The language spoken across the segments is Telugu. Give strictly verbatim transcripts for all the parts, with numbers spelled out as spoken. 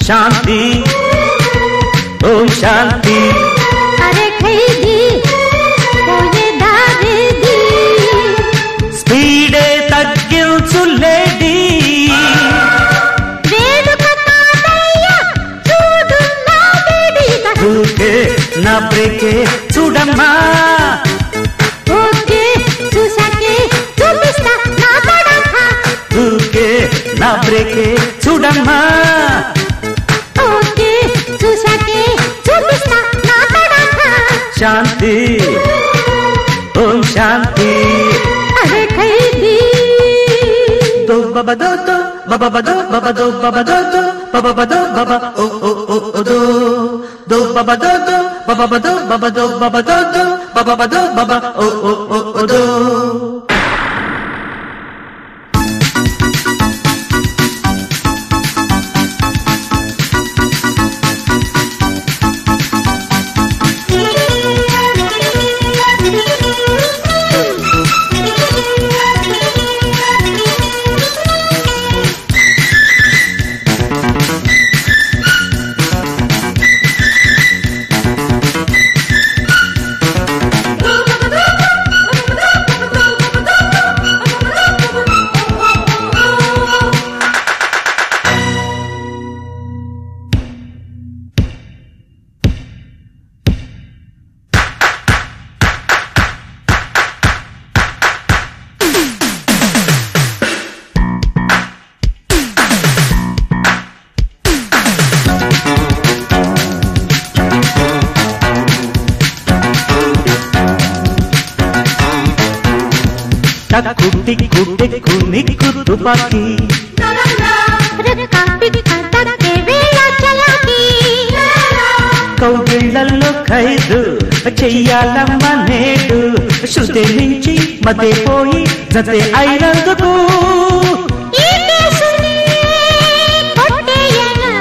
శాంతి ఓం శాంతి అరే ఖైదీ పోయే దారేది స్పీడే తగ్గించు లేడీ వేడుక కాదయ్యా చూడు నా వేడిక ఊకే నా బ్రేకే చూడమ్మా ఓకే చూసాకే చూపిస్తా నా తడక ఊకే నా బ్రేకే చూడమ్మా ఓకే చూసాకే చూపిస్తా నా తడక శాంతి ఓం శాంతి అరే ఖైదీ దో బబ దో దో బబ బదో బబ దో బబ దో దో బబ బదో బబ ఓ ఓ ఓ ఓ దో దో బబ దో దో బబ బదో బబ దో బబ దో దో బబ బదో బబ ఓ ఓ ఓ ఓ దో టక్కు టిక్కు టెక్కు నిక్కు తుపాకీ రక్కా పిక్కా తక్కే వేళ చలాకీ కౌగిళ్లలో ఖైదు చెయ్యాలమ్మ నేడు శృతి నుంచి మతే పోయి జతే అయినందుకు ఈ కేసుని కొట్టేయనా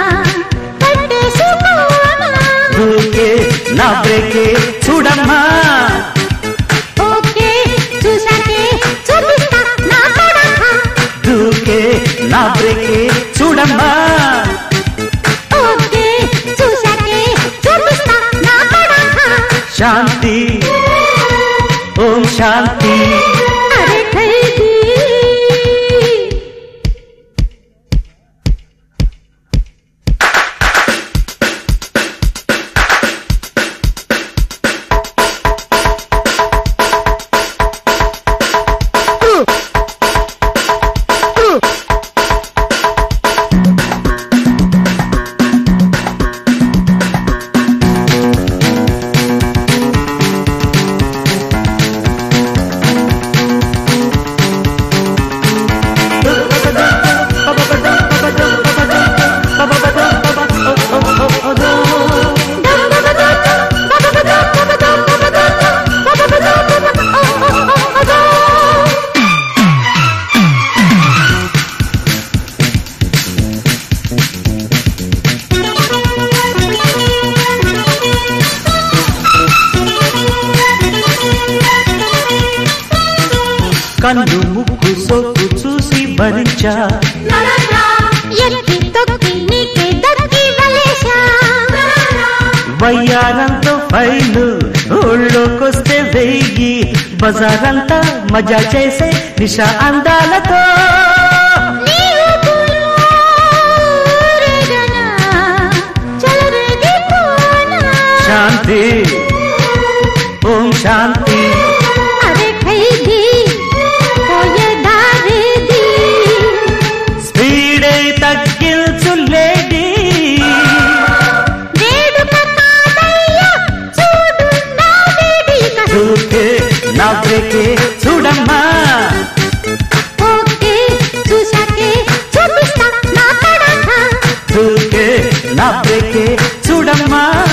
కట్టేసుకోనా ఊకే నా బ్రేకే చూడమ్మా ఓకే చూసాకే చూపిస్తా నా తడక ఊకే నా బ్రేకే చూడమ్మా ఓకే చూసాకే చూపిస్తా నా తడక శాంతి ఓం శాంతి అరే ఖైదీ కన్ను ముక్కు సోకు చూసి భరించా ఎక్కి తొక్కి నీకే దక్కి వలేశా వయ్యారంతో ఫైలు ఊళ్ళోకొస్తే వెయ్యి బజారంతా మజా చేసే నిషా అందాలతో నీవు రేగనా చలరేగిపోనా శాంతి ఓం శాంతి అరే ఖైదీ పోయే దారేది స్పీడే తగ్గించు లేడీ వేడుక కాదయ్యా చూడు నా వేడిక ఊకే నా బ్రేకే చూడమ్మా ఓకే చూసాకే చూపిస్తా నా తడక ఊకే నా బ్రేకే చూడమ్మా